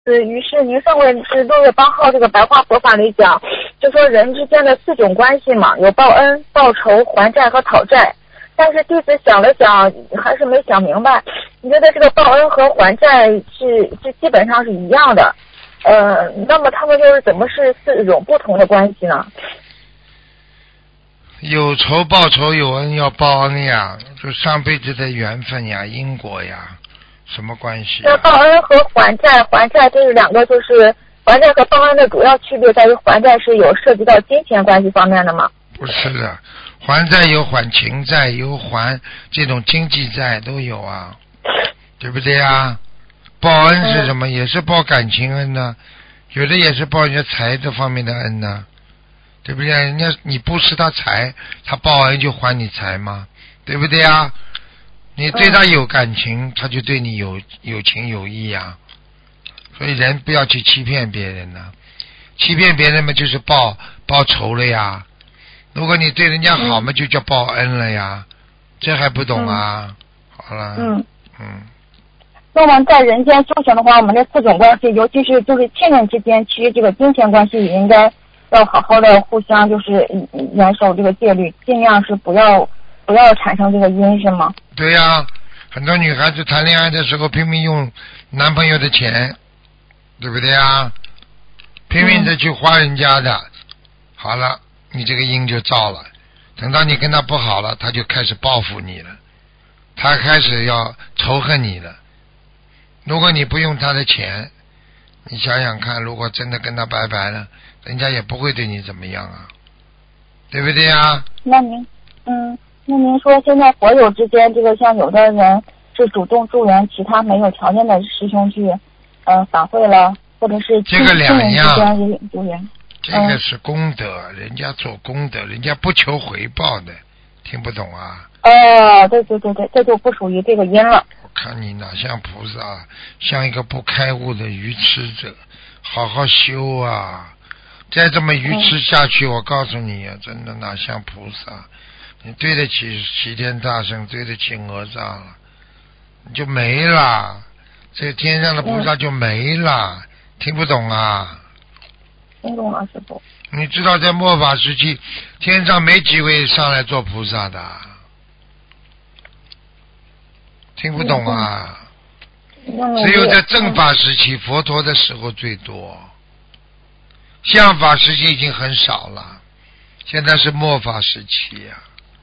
于是您上回是6月8号这个白话佛法里讲，就说人之间的4种关系嘛，有报恩、报仇、还债和讨债。但是弟子想了想，还是没想明白。你觉得这个报恩和还债是基本上是一样的，那么他们就是怎么是4种不同的关系呢？ 有仇报仇，有恩要报恩呀，就上辈子的缘分呀，因果呀，什么关系那报恩和还债这是两个，就是还债和报恩的主要区别在于还债是有涉及到金钱关系方面的吗？ 不是的，还债有还情债，有还这种经济债都有啊，对不对啊？报恩是什么？也是报感情恩呢，有的也是报人家财这方面的恩呢，对不对？人家你布施他财，他报恩就还你财嘛，对不对啊？你对他有感情，他就对你有情有义呀。所以人不要去欺骗别人呢，欺骗别人嘛就是报仇了呀。如果你对人家好嘛，就叫报恩了呀，这还不懂啊？好了， 那么在人间修行的话，我们这4种关系，尤其是就是亲人之间，其实这个金钱关系也应该要好好的互相就是严守这个戒律，尽量是不要产生这个因，是吗？ 对呀，很多女孩子谈恋爱的时候拼命用男朋友的钱，对不对啊？拼命的去花人家的，好了，你这个因就造了。等到你跟他不好了，他就开始报复你了，他开始要仇恨你了。如果你不用他的钱，你想想看，如果真的跟他拜拜了，人家也不会对你怎么样啊，对不对啊？ 那您说现在佛友之间，这个像有的人是主动助缘其他没有条件的师兄去法会了，或者是这个两样之间也助缘。 这个是功德，人家做功德，人家不求回报的，听不懂啊？ 对，这就不属于这个因了。 我看你哪像菩萨，像一个不开悟的愚痴者，好好修啊！再这么愚痴下去，我告诉你啊，真的哪像菩萨？你对得起齐天大圣，对得起哪吒了，你就没了，这天上的菩萨就没了，听不懂啊？ 听懂了，师傅。 你知道在末法时期，天上没几位上来做菩萨的，听不懂啊？只有在正法时期，佛陀的时候最多，相法时期已经很少了，现在是末法时期啊。